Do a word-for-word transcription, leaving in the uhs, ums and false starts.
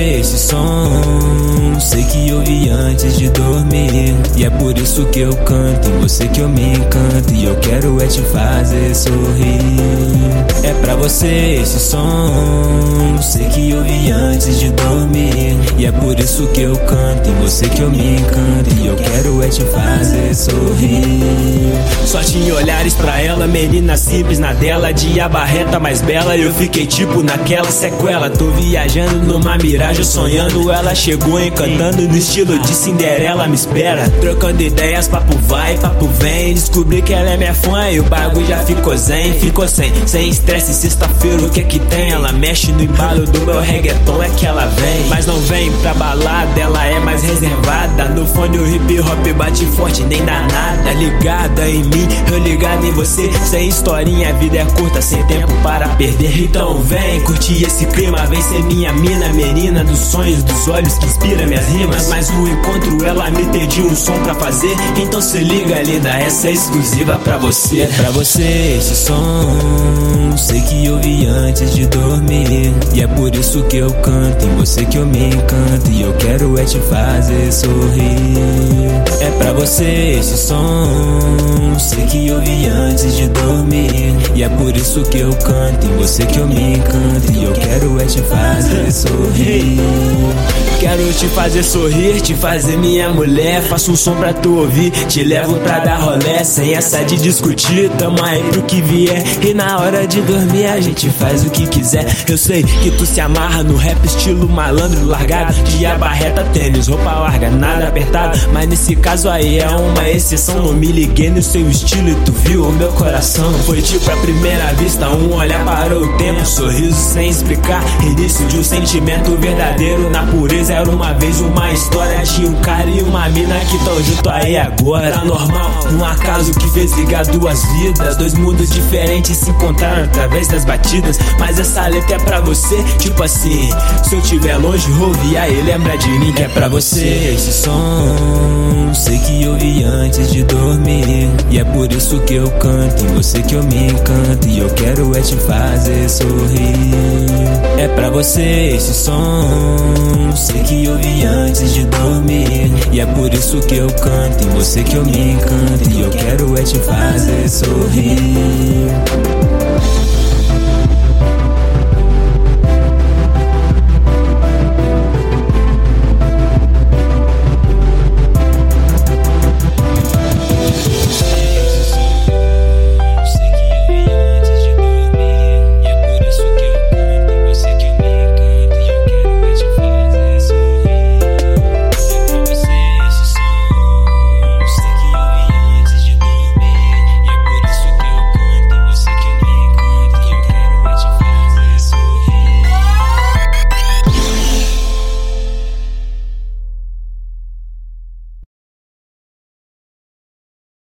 você esse som, sei que ouvi antes de dormir, e é por isso que eu canto, em você que eu me encanto, e eu quero é te fazer sorrir. É pra você esse som, sei que ouvi antes de dormir, e é por isso que eu canto, em você que eu me encanto, e eu quero é te fazer sorrir. Só tinha olhares pra ela, menina simples na dela, de abarreta mais bela, eu fiquei tipo naquela sequela. Tô viajando numa miragem, sonhando, ela chegou encantando no estilo de Cinderela, me espera. Trocando ideias, papo vai, papo vem, descobri que ela é minha fã e o bagulho já ficou zen. Ficou sem, sem estresse, sexta-feira o que é que tem? Ela mexe no embalo do meu reggaeton, é que ela vem, mas não vem pra balada, ela é mais reservada. No fone o hip hop bate forte, nem dá nada. Ligada em mim, eu ligado em você, sem historinha, a vida é curta, sem tempo para perder. Então vem, curtir esse clima, vem ser minha mina, menina dos sonhos, dos olhos que inspira minhas rimas. Mas no encontro ela me pediu um som pra fazer, então se liga linda, essa é exclusiva pra você. É pra você esse som, sei que ouvi antes de dormir, e é por isso que eu canto, em você que eu me encanto, e eu quero é te fazer sorrir. É pra você esse som, sei que ouvi antes de dormir, e é por isso que eu canto, em você que eu me encanto, e eu quero é te fazer sorrir. Quero te fazer sorrir, te fazer minha mulher, faço um som pra tu ouvir, te levo pra dar rolé, sem essa de discutir, tamo aí pro que vier, e na hora de dormir a gente faz o que quiser. Eu sei que tu se amarra no rap estilo malandro largado, de abarreta, tênis, roupa larga, nada apertado, mas nesse caso aí é uma exceção. Não me liguei no seu estilo e tu viu o meu coração. Foi tipo a primeira vista, um olhar parou o tempo, um sorriso sem explicar, início de um sentimento verdadeiro na pureza. Era uma vez uma história, tinha um cara e uma mina que tão junto aí agora. Tá normal, um acaso que fez ligar duas vidas, dois mundos diferentes se encontraram através das batidas. Mas essa letra é pra você, tipo assim, se eu tiver longe, ouve aí, lembra de mim que é pra você esse som, sei que ouvi antes de dormir, e é por isso que eu canto, em você que eu me encanto, e eu quero é te fazer sorrir. É pra você esse som, sei que ouvi antes de dormir, e é por isso que eu canto, em você que eu me encanto, e eu quero é te fazer sorrir.